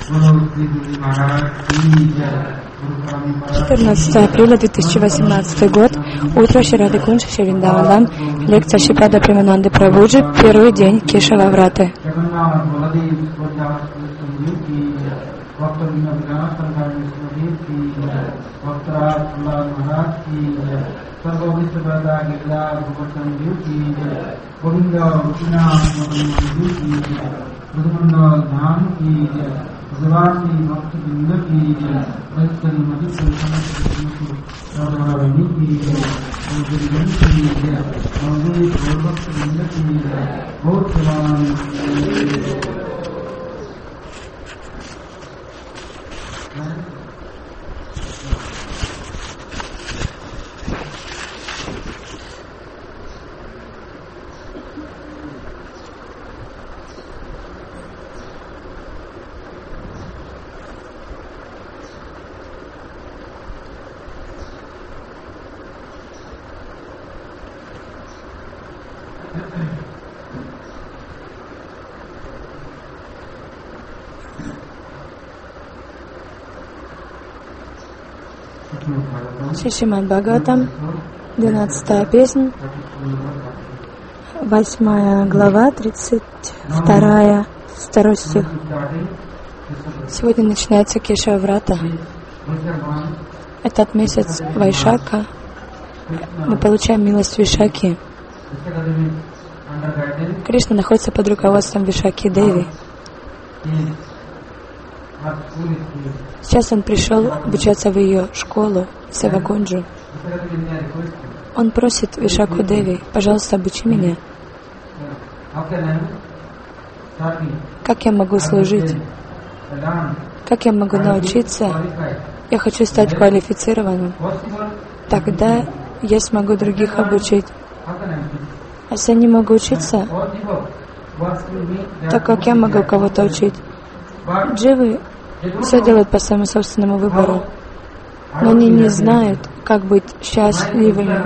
14 апреля 2018 год. Утро Шри Рады Кунж, Шри Вриндаван. Лекция Шрипада Премананды Прабхуджи. Первый день Кешава Враты. Шримад Бхагаватам, 12 песня, 8 глава, 32 стих. Сегодня начинается Кешава Врата. Этот месяц Вайшака. Мы получаем милость Вишаки. Кришна находится под руководством Вишаки Деви. Сейчас он пришел обучаться в ее школу, Севакунджу. Он просит Вишаку Деви: пожалуйста, обучи меня. Как я могу служить? Как я могу научиться? Я хочу стать квалифицированным. Тогда я смогу других обучить. А если я не могу учиться, то как я могу кого-то учить? Дживы все делают по своему собственному выбору, но они не знают, как быть счастливыми.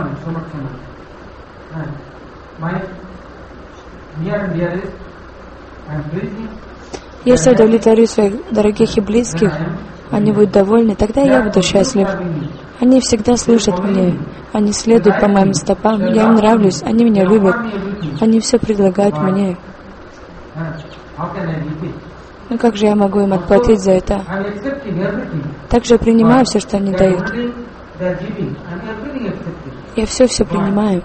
Если я удовлетворю своих дорогих и близких, они будут довольны, тогда я буду счастлив. Они всегда слушают мне, они следуют по моим стопам, я им нравлюсь, они меня любят, они все предлагают мне. Ну как же я могу им отплатить за это? Также я принимаю все, что они дают. Я все принимаю.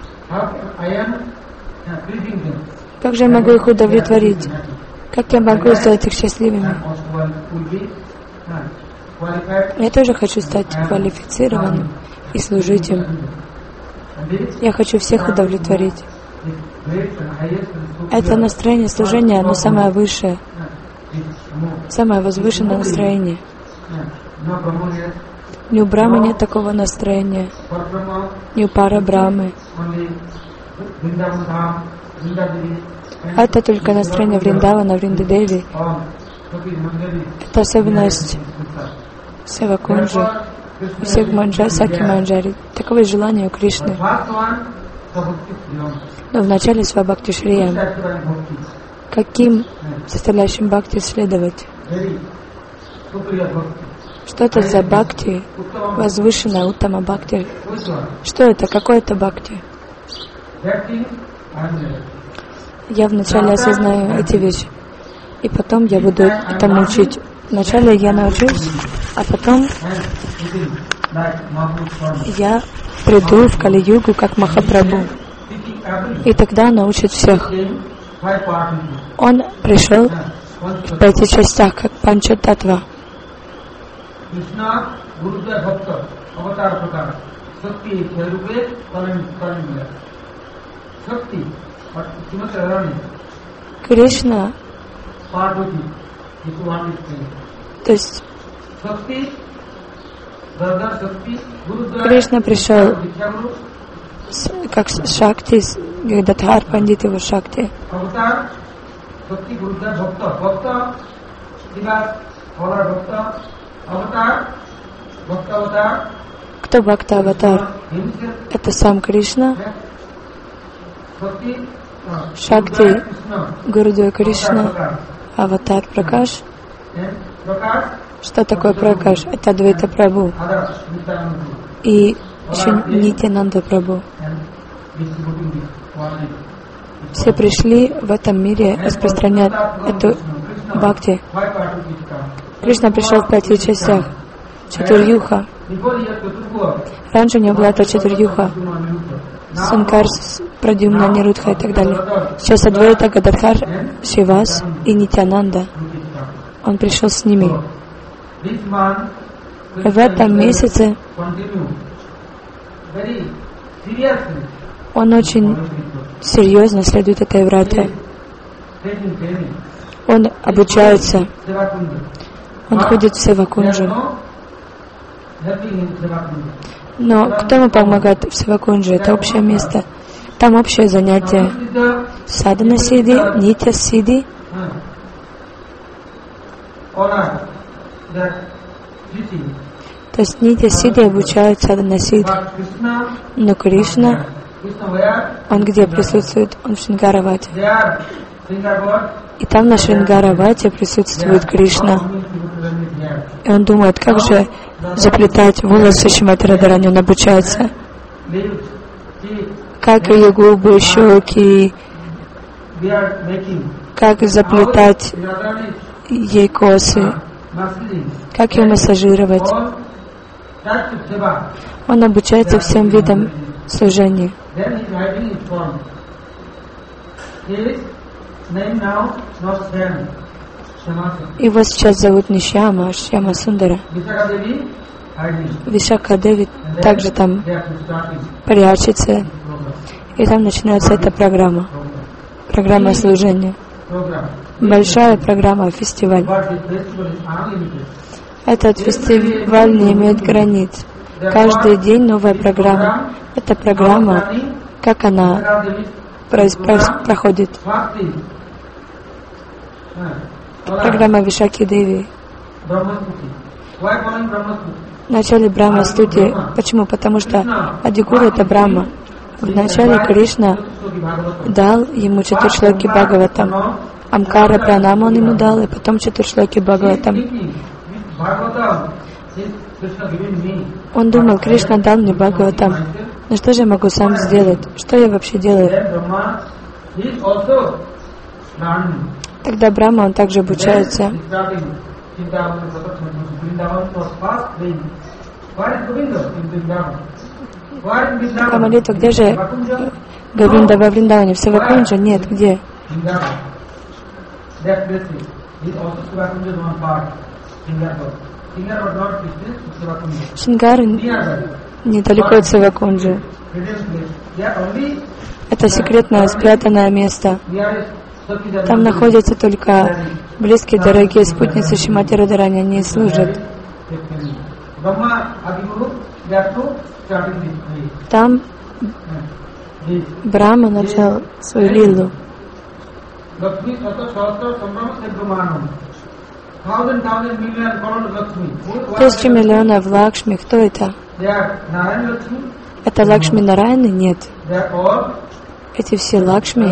Как же я могу их удовлетворить? Как я могу сделать их счастливыми? Я тоже хочу стать квалифицированным и служить им. Я хочу всех удовлетворить. Это настроение служения, оно самое высшее, самое возвышенное настроение. Ни у Брахмы нет такого настроения, ни у Пара Брахмы. Это только настроение Вриндавана, Вриндадеви. Это особенность Севакунджи, всех Манджари, Саки Манджари. Таково желание у Кришны. Но вначале Свабхакти Шриям. Каким составляющим бхакти следовать? Что это за бхакти? Возвышенная уттама бхакти. Что это? Какое это бхакти? Я вначале осознаю эти вещи, и потом я буду этому учить. Вначале я научусь, а потом я приду в Кали-югу как Махапрабху, и тогда научит всех. Он пришел в 5 частях, как Панчататва. Кришна, то есть Кришна пришел как Шакти, Гададхар Пандит его Шакти. Кто Бхакта Аватар? Это сам Кришна. Шакти, Гурудева Кришна, Аватар Пракаш. Что такое Пракаш? Это Адвайта Прабху и еще Нитьянанда Прабху. Все пришли в этом мире распространять эту бхакти. Кришна пришел в 5 частях. Чатурьюха. Раньше у него была эта Чатурьюха. Санкар, Прадьюмна, Нирудха и так далее. Сейчас Адвайта, Гададхар, Шривас и Нитьянанда. Он пришел с ними. В этом месяце он очень серьезно следует этой врате. Он обучается. Он ходит в Севакунджу. Но кто ему помогает в Севакунджу? Это общее место. Там общее занятие. Садхана Сидhi, Нитья Сидhi. То есть Нитья Сидhi обучает Садхана Сидhi. Но Кришна, он где присутствует? Он в Шрингаравате. И там на Шрингаравате присутствует Кришна. И он думает, как же заплетать волосы Шримати Радхарани. Он обучается. Как ее губы, щеки, как заплетать ей косы, как ее массажировать. Он обучается всем видам служения. Его сейчас зовут не Шьяма, а Шьяма Сундара. Вишакха Деви также там прячется. И там начинается эта программа. Программа служения. Большая программа, фестиваль. Этот фестиваль не имеет границ. Каждый день новая программа. Эта программа, как она проходит. Программа Вишакхи Деви. В начале Брахма Стути. Почему? Потому что Адигура — это Брахма. Вначале Кришна дал ему Чатуршлоки Бхагаватам. Амкара Пранама он ему дал, и потом Чатуршлоки Бхагаватам. Он думал, Кришна дал мне Бхагаватам. Но что же я могу сам сделать? Что я вообще делаю? Тогда Брахма, он также обучается. Такая молитва, где же Говинда во Вриндаване? В Севакунджа? Нет, где? Шингар недалеко от Севакунджи. Это секретное, спрятанное место. Там находятся только близкие, дорогие спутницы Шримати Радхарани, они служат. Там Брахма начал свою лилу. Тысячи миллионов Лакшми. Кто это? Это Лакшми Нараяны? Нет. Эти все Лакшми.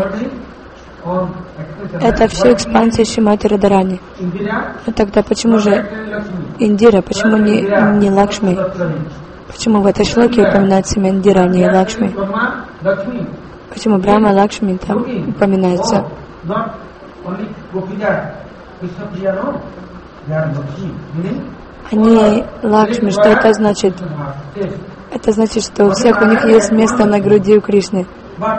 Это все экспансия Шримати Радхарани. Но тогда почему же Индира? Почему не Лакшми? Почему в этой шлоке упоминается имя Индира, а не Лакшми? Почему Брахма Лакшми там упоминается? Они Лакшми. Что это значит? Это значит, что у всех у них есть место на груди у Кришны.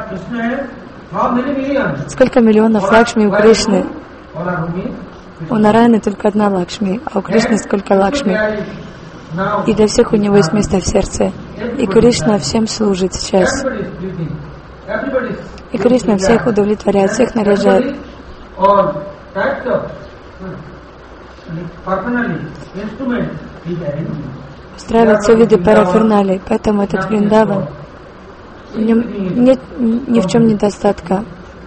Сколько миллионов Лакшми у Кришны? У Нараяны только одна Лакшми, а у Кришны сколько Лакшми? И для всех у него есть место в сердце. И Кришна всем служит сейчас. И Кришна всех удовлетворяет, всех наряжает. Устраивает все виды параферналий. Поэтому этот Вриндаван, в нем нет ни в чем недостатка.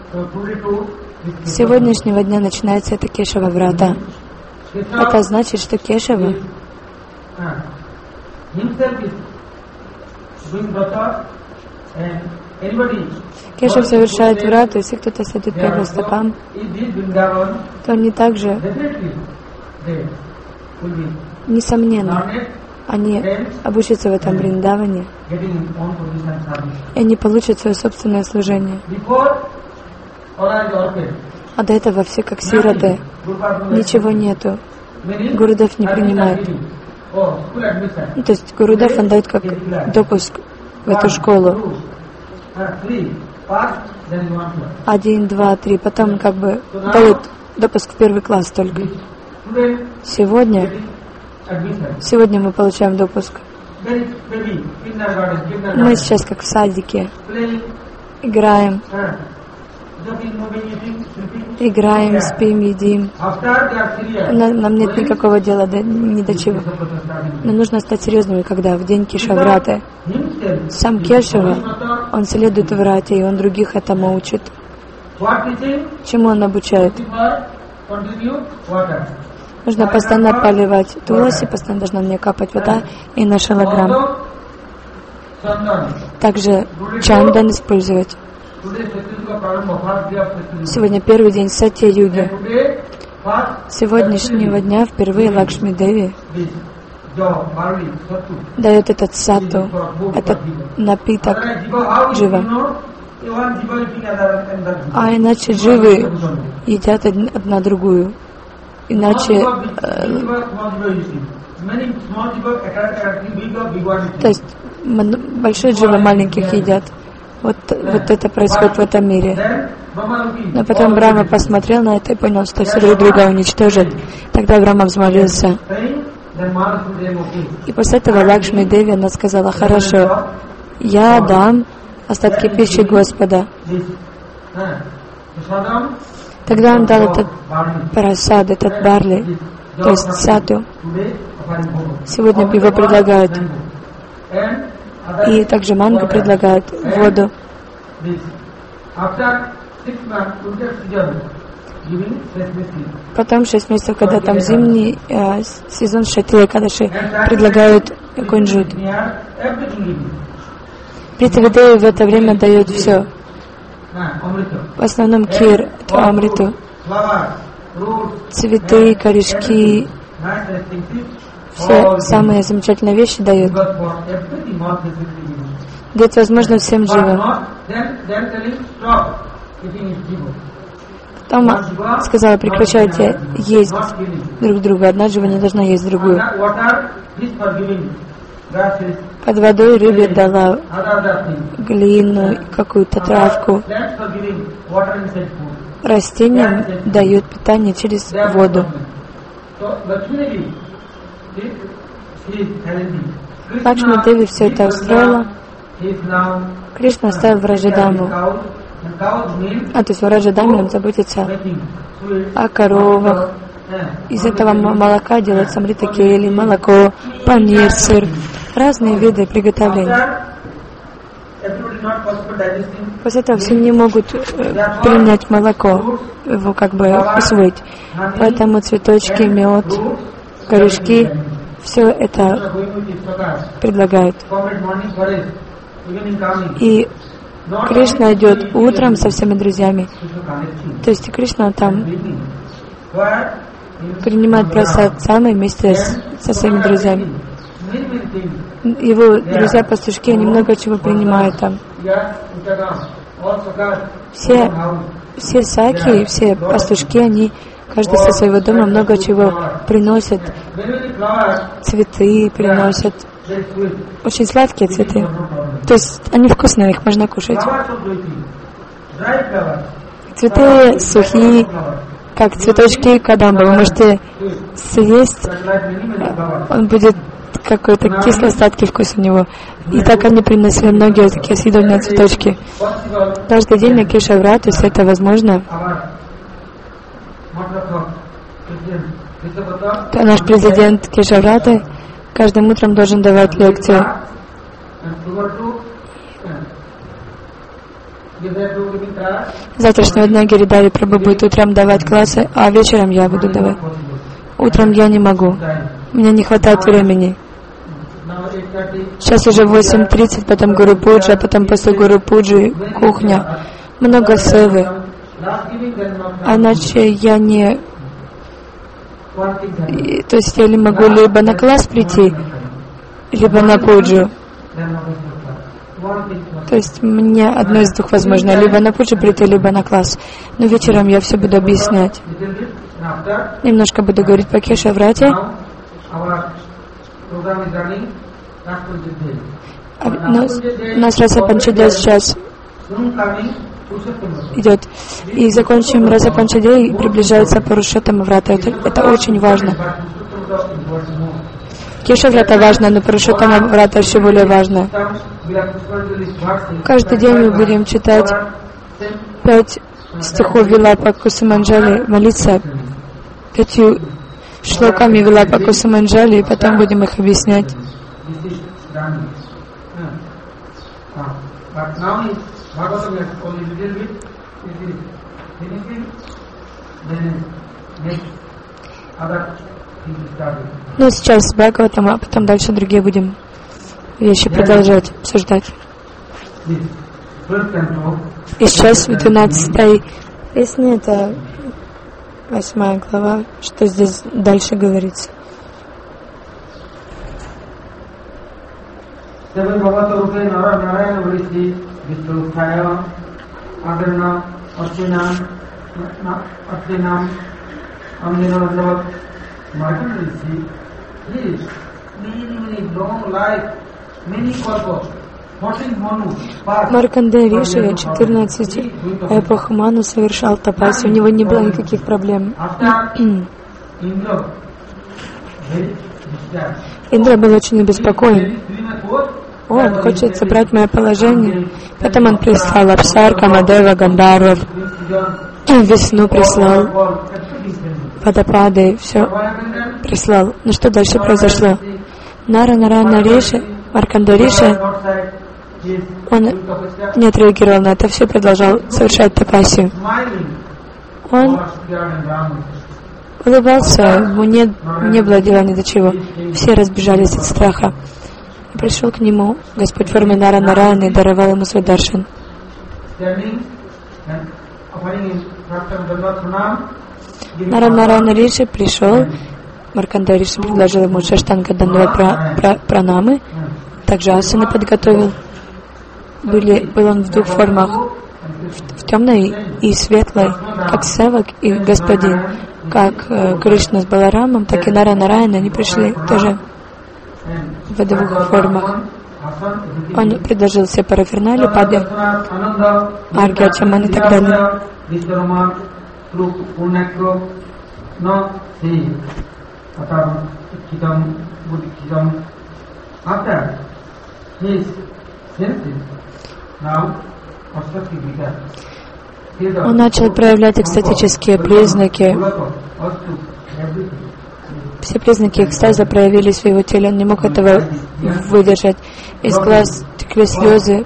С сегодняшнего дня начинается эта Кешава врата. Это значит, что Кешава Кешав совершает врату, если кто-то следует по его стопам, то они также несомненно, они обучатся в этом Вриндаване, и они получат свое собственное служение. А до этого все как сироты, ничего нету. Гурудев не принимает. То есть Гурудев, он дает как допуск в эту школу. 1, 2, 3, потом как бы дают допуск в первый класс только. Сегодня мы получаем допуск. Мы сейчас как в садике играем, спим, едим. Нам нет никакого дела ни до чего. Но нужно стать серьезными, когда в день Кешавраты. Сам Кешава, он следует Врате, и он других этому учит. Чему он обучает? Нужно постоянно поливать туласи, постоянно должна мне капать вода и на шалаграм. Также чандан использовать. Сегодня первый день Сатья-юги. С сегодняшнего дня впервые Лакшми Деви дает этот сату, этот напиток джива. А иначе дживы едят одна другую. Иначе, то есть большие дживы маленьких едят. Вот это происходит в этом мире. Но потом Брахма посмотрел на это и понял, что все друг друга уничтожат. Тогда Брахма взмолился. И после этого Лакшми Деви, она сказала: хорошо, я дам остатки пищи Господа. Тогда он дал этот парасад, этот барли, то есть сату. Сегодня его предлагают. И также мангу предлагают, воду. Потом 6 месяцев, когда там зимний сезон Шатия Экадаши, предлагают кунжут. Притавидея в это время дает все. В основном кир, это амриту. Цветы, корешки, все самые замечательные вещи дают. Дает возможность всем дживам. Потом сказала: прекращайте есть друг друга. Одна джива не должна есть другую. Под водой рыбе дала глину, какую-то травку. Растениям дает питание через воду. Лакшми Деви все это устроила. Кришна оставил Враджадаму. То есть Враджадаме он заботится о коровах. Из этого молока делают самрита кели, молоко, панир, сыр, разные виды приготовлений. После этого все не могут принять молоко, его как бы усвоить. Поэтому цветочки, мед, корешки, все это предлагают. И Кришна идет утром со всеми друзьями. То есть Кришна там принимает просад самый вместе со своими друзьями. Его друзья-пастушки, они много чего принимают там. Все саки, все пастушки, они каждый со своего дома много чего приносят. Цветы приносят. Очень сладкие цветы. То есть они вкусные, их можно кушать. Цветы сухие, как цветочки кадамбы. Вы можете съесть, он будет какой-то кисло-сладкий вкус у него. И так они приносили многие такие съедобные цветочки. Каждый день на Кешаврат, если это возможно, то наш президент Кешавраты каждым утром должен давать лекцию. С завтрашнего дня Гиридари Прабху будет утром давать классы, а вечером я буду давать. Утром я не могу. У меня не хватает времени. Сейчас уже 8:30, потом Гуру Пуджа, потом после Гуру Пуджи кухня. Много севы. А иначе я не То есть я могу либо на класс прийти, либо на пуджу. То есть мне одно из двух возможно, либо на пуджу прийти, либо на класс. Но вечером я все буду объяснять. Немножко буду говорить по Кешаврате. У нас Раса Панчадея сейчас идет. И закончим Раса Панчадея, и приближается Пурушоттама Врата. Это очень важно. Кешаврата важно, но Пурушоттама Врата еще более важно. Каждый день мы будем читать 5 стихов Вилапа Кусаманджали, молиться 5 шлоками Вилапа Кусаманджали, и потом будем их объяснять. Ну, сейчас с Бхагаватам, а потом дальше другие будем вещи продолжать обсуждать. И сейчас в 12-й песне, это 8 глава, что здесь дальше говорится. Маркандея Риши 14 эпох Ману совершал тапаси, у него не было никаких проблем. Индра был очень обеспокоен. Он хочет забрать мое положение. Потом он прислал Апсар, Камадева, Гандharвов, Вишну прислал, водопады, все прислал. Ну что дальше произошло? Нарана Риши, Маркандея Риши, он не отреагировал на это, все продолжал совершать тапасию. Он улыбался, ему не было дела ни до чего. Все разбежались от страха. И пришел к нему Господь в форме Нараяны и даровал ему свой даршан. Нараяна Риши пришел, Маркандея Риши предложил ему Шаштанга Дандава пранамы, также асаны подготовил. Был он в двух формах, в темной и светлой, как Севак и Господин. Как Кришна с Баларамом, так и Нараяна, они пришли тоже в двух формах. Он предложил все парафернали, Пади, Арги, Ачаман и так далее. Он начал проявлять экстатические признаки. Все признаки экстаза проявились в его теле, он не мог этого выдержать. Из глаз текли слезы.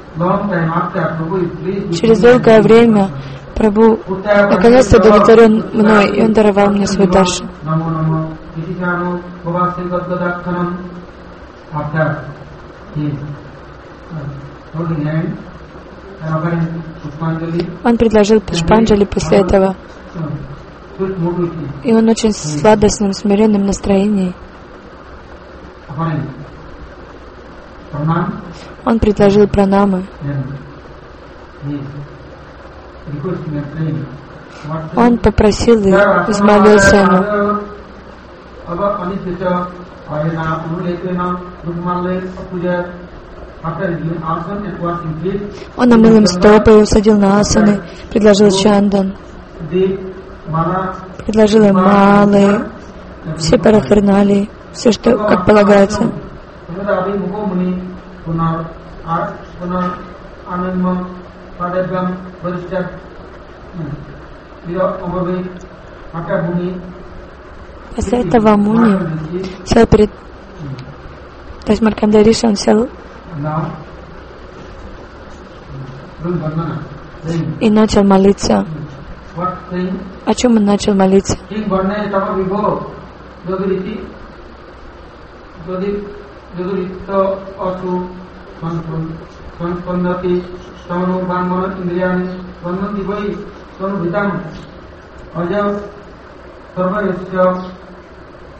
Через долгое время Прабху наконец-то удовлетворен мной, и он даровал мне свой даршан. Он предложил Пушпанджали после этого. И он очень в сладостном, смиренном настроении. Он предложил пранамы. Он попросил и взмолился ему. Он омыл им стопы, усадил на асаны, предложил чандан, предложил им малы, все параферналии, все, что как полагается. После этого Муни сел перед... То есть Маркандея Риши, он сел и начал молиться. О чем он начал молиться?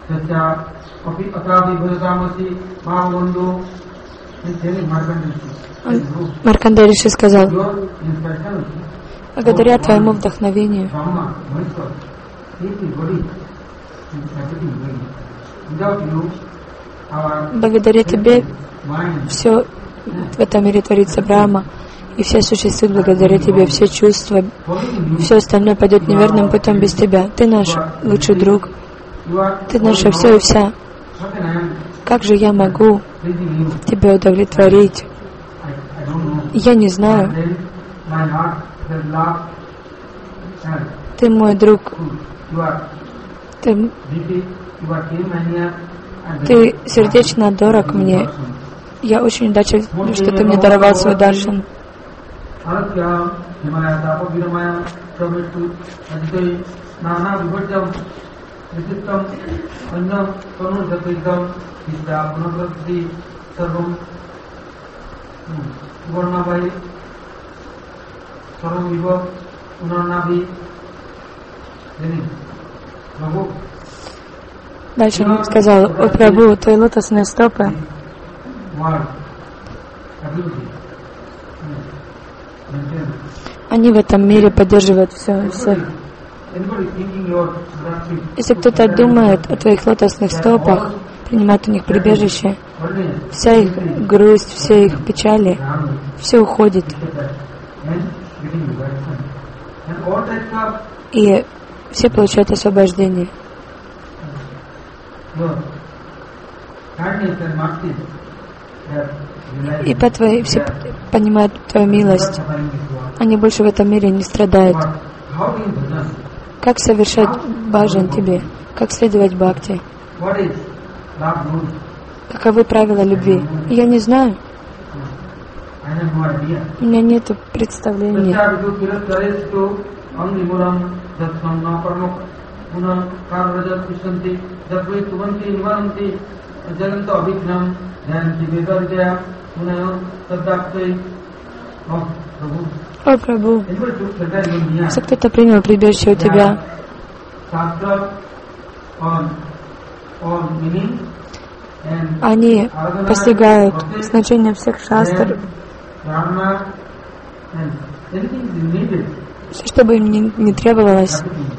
Маркандея Риши сказал: благодаря твоему вдохновению, благодаря тебе все в этом мире творится Брахма, и все существует благодаря тебе, все чувства, все остальное пойдет неверным путем без тебя. Ты наш лучший друг, ты наше все и вся. Как же я могу тебя удовлетворить? Я не знаю. Ты мой друг. Ты сердечно дорог мне. Я очень удачен, что ты мне даровал свой даршан. Дальше он сказал: о Прабху, твои лотосные стопы они в этом мире поддерживают все и всех. Если кто-то думает о твоих лотосных стопах, принимает у них прибежище, вся их грусть, все их печали, все уходит. И все получают освобождение. И по твоей, все понимают твою милость. Они больше в этом мире не страдают. Как совершать баджан тебе? Как следовать бхакти? Каковы правила любви? Я не знаю. У меня нет представления. О Прабху, если кто-то принял прибежище у тебя, они постигают значение всех шастр, все, что бы им не требовалось,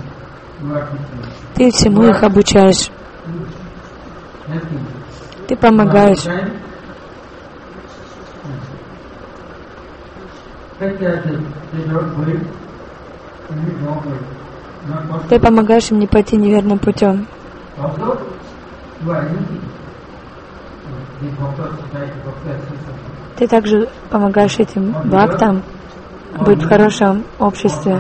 ты всему их обучаешь, ты помогаешь. Ты помогаешь им не пойти неверным путем. Ты также помогаешь этим бхактам быть в хорошем обществе.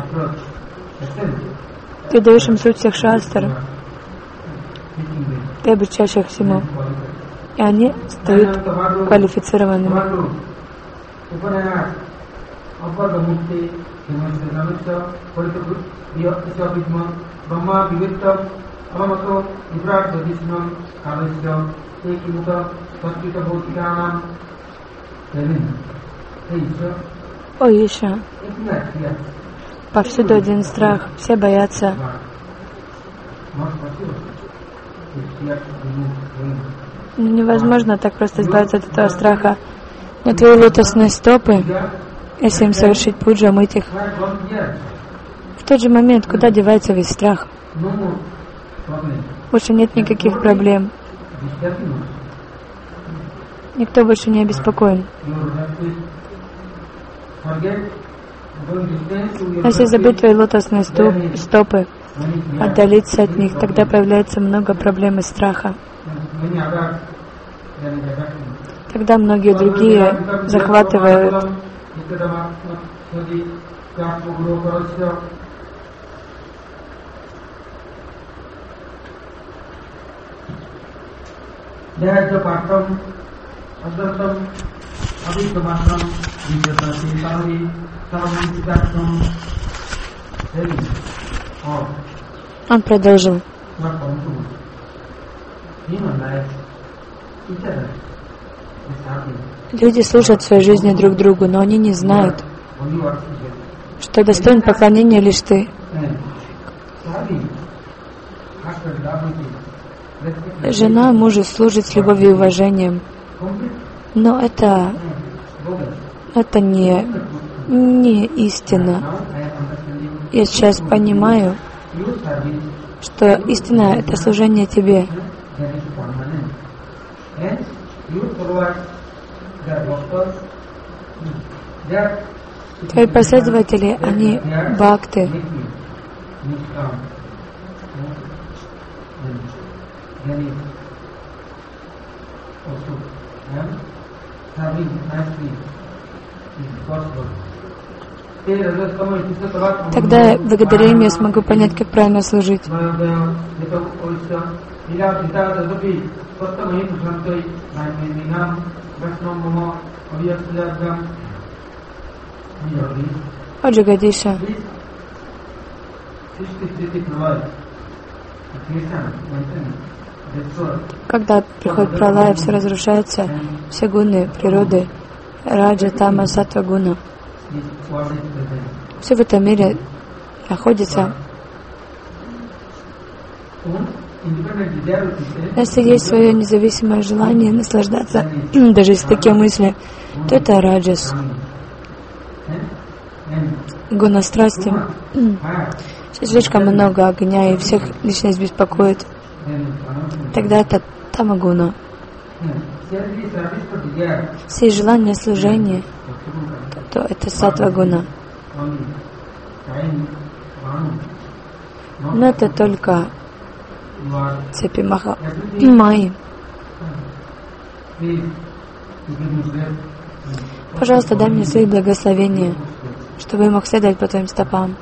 Ты даешь им суть всех шастр. Ты обучаешь их всему. И они стают квалифицированными. О, Иша, повсюду один страх, все боятся. Невозможно так просто избавиться от этого страха. Но твои лотосные стопы, если им совершить пуджу, омыть их, в тот же момент, куда девается весь страх? Больше нет никаких проблем. Никто больше не обеспокоен. Если забыть твои лотосные стопы, отдалиться от них, тогда появляется много проблем и страха. Тогда многие другие захватывают. Он продолжил. Люди служат в своей жизни друг другу, но они не знают, что достоин поклонения лишь ты. жена мужу служит с любовью и уважением. Но это не истина. Я сейчас понимаю, что истина — это служение тебе. Твои последователи, они бхакты. Тогда благодаря им я смогу понять, как правильно служить. О Джагадиша, когда приходит пралая, все разрушается, все гуны природы, раджа, тама, сатва, гуна. Все в этом мире находится. Если есть свое независимое желание наслаждаться, даже если такие мысли, то это раджас. Гуна страсти. Слишком много огня, и всех личность беспокоит. Тогда это тамагуна. Все желания служения, то это сатвагуна. Но это только цепи Майи. Пожалуйста, дай мне свои благословения, чтобы я мог следовать по твоим стопам.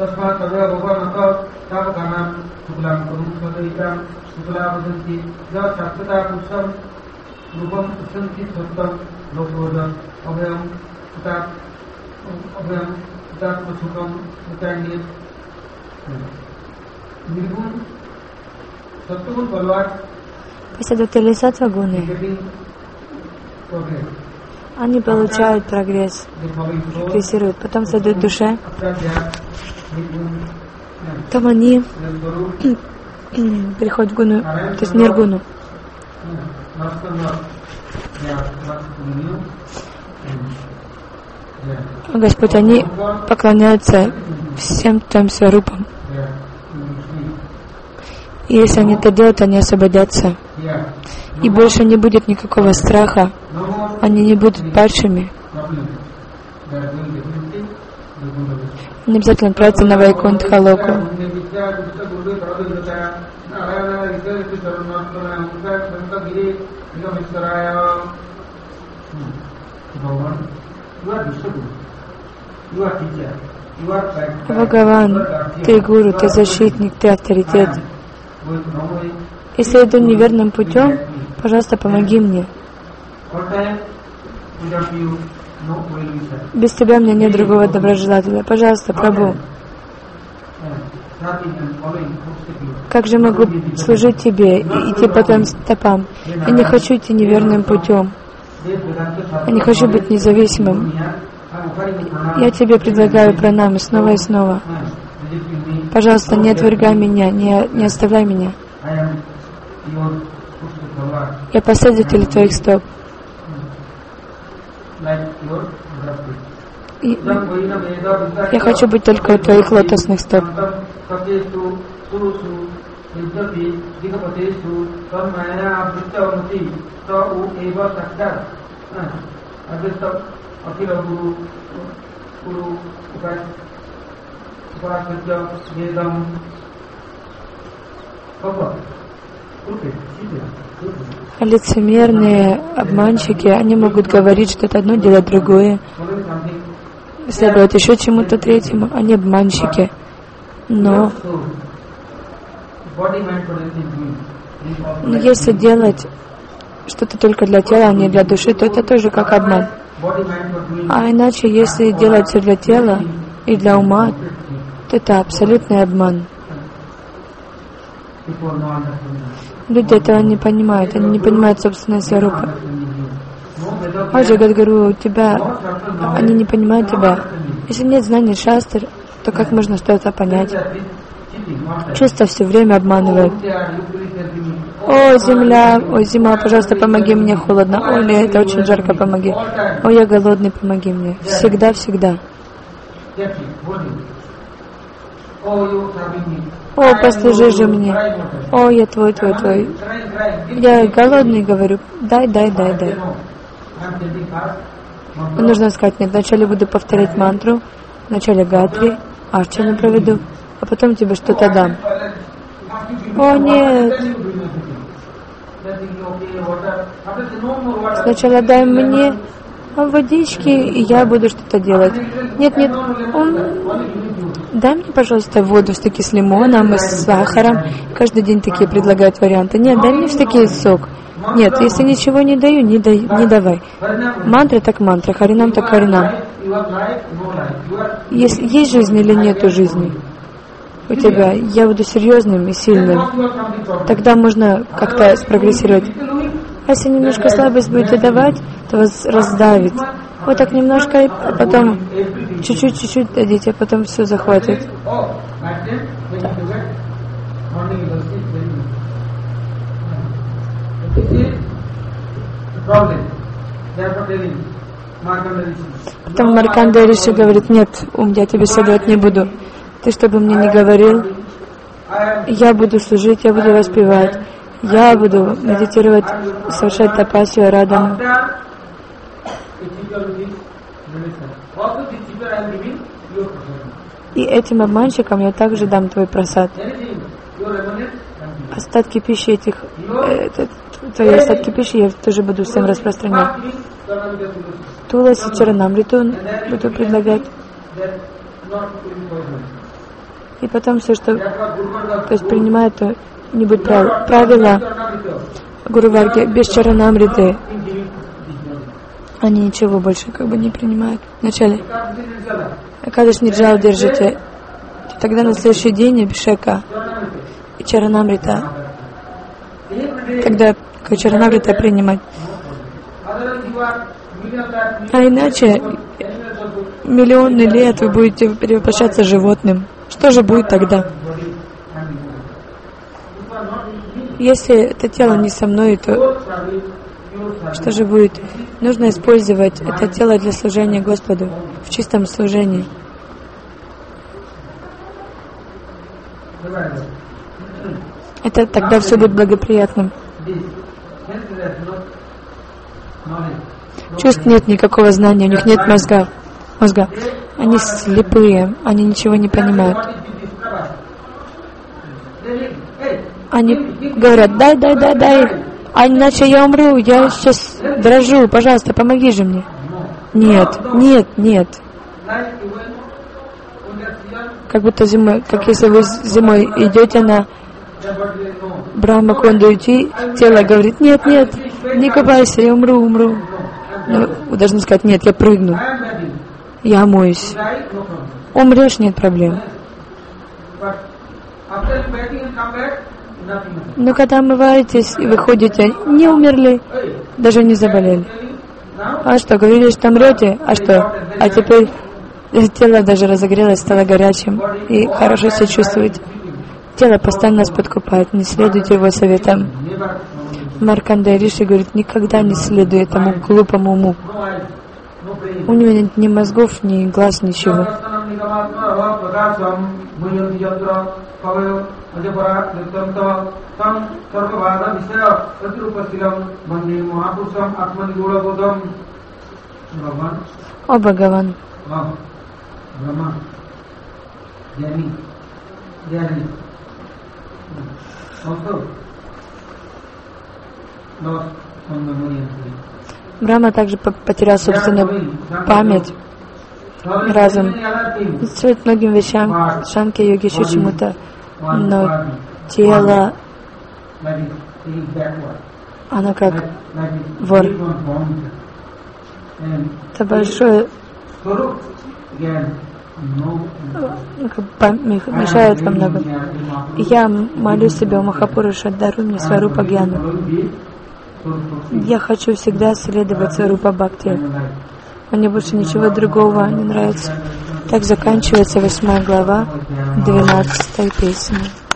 Последователи сатвагуны, они получают прогресс, прогрессируют, потом следуют душе, там они переходят в гуну, то есть ниргуну. Господь, они поклоняются всем твоим сварупам. И если они это делают, они освободятся. И больше не будет никакого страха. Они не будут падшими. Не обязательно отправиться на Вайкунтха-локу. Бхагаван, ты гуру, ты защитник, ты авторитет. Если я иду неверным путем, пожалуйста, помоги мне. Без тебя у меня нет другого доброжелателя. Пожалуйста, Прабху. Как же могу служить тебе и идти по твоим стопам? Я не хочу идти неверным путем. Я не хочу быть независимым. Я тебе предлагаю пранамы снова и снова. Пожалуйста, не отвергай меня, не оставляй меня. Я последователь твоих стоп. Я хочу быть только у твоих лотосных стоп. Лицемерные обманщики, они могут говорить что-то одно, делать другое, следовать еще чему-то третьему. Они обманщики. Но если делать что-то только для тела, а не для души, то это тоже как обман. А иначе, если делать все для тела и для ума, то это абсолютный обман. Люди этого не понимают, они не понимают собственной сварупы. О Джагадгуру, они не понимают тебя. Если нет знаний шастр, то как можно что-то понять? Чувства все время обманывают. О, земля, о, зима, пожалуйста, помоги мне, холодно. Ой, мне это очень жарко, помоги. О, я голодный, помоги мне. Всегда, всегда. О, послужи же мне. О, я твой. Я голодный, говорю, дай. Нужно сказать, нет, вначале буду повторять мантру, вначале гатри, арчану проведу, а потом тебе что-то дам. О, нет. Сначала дай мне водички, и я буду что-то делать. Нет, дай мне, пожалуйста, воду в стаке с лимоном и с сахаром. Каждый день такие предлагают варианты. Нет, дай мне в стаке сок. Нет, если ничего не даю, не давай. Мантра так мантра, харинам так харинам. Есть жизнь или нету жизни у тебя? Я буду серьезным и сильным. Тогда можно как-то спрогрессировать. А если немножко слабость будете давать, то вас раздавит. Вот так немножко, а потом чуть-чуть дадите, а потом все захватит. Потом Марканда Риши говорит, нет, я тебе следовать не буду. Ты что бы мне ни говорил, я буду служить, я буду воспевать, я буду медитировать, совершать тапасию, арадану. И этим обманщикам я также дам твой прасад. Остатки пищи твои остатки пищи я тоже буду всем распространять. Туласи Чаранамриту буду предлагать. И потом все, что принимает, то не будет правила Гуру Варги без Чаранамриты. Они ничего больше не принимают. Вначале Экадаш Нирджал держите. Тогда на следующий день Абхишека и Чаранамрита. Когда Чаранамрита принимать. А иначе миллионы лет вы будете перевоплощаться животным. Что же будет тогда? Если это тело не со мной, то что же будет? Нужно использовать это тело для служения Господу в чистом служении. Это тогда все будет благоприятным. Чувств нет, никакого знания, у них нет мозга. Они слепые, они ничего не понимают. Они говорят, дай, а иначе я умру, я сейчас дрожу, пожалуйста, помоги же мне. Нет. Как будто зимой, как если вы зимой идете на Брахма-кунду идти, тело говорит, нет, не купайся, я умру. Но вы должны сказать, нет, я прыгну, я омоюсь. Умрешь, нет проблем. Но когда омываетесь и выходите, не умерли, даже не заболели. А что, говорили, что умрете? А что? А теперь тело даже разогрелось, стало горячим и хорошо себя чувствуете. Тело постоянно нас подкупает, не следуйте его советам. Марканда Риши говорит, никогда не следуй этому глупому уму. У него нет ни мозгов, ни глаз, ничего. О, Бхагаван. Брахма также потерял собственную память, разум. Стоит многим вещам, шанки, йоги, еще чему-то, но тело, оно как вор. Это большое, мешает во многом. Я молю себя, Махапуруша, даруй мне Сварупа Гьяну. Я хочу всегда следовать Сварупа Бхакти. Мне больше ничего другого не нравится. Так заканчивается 8 глава 12 песни.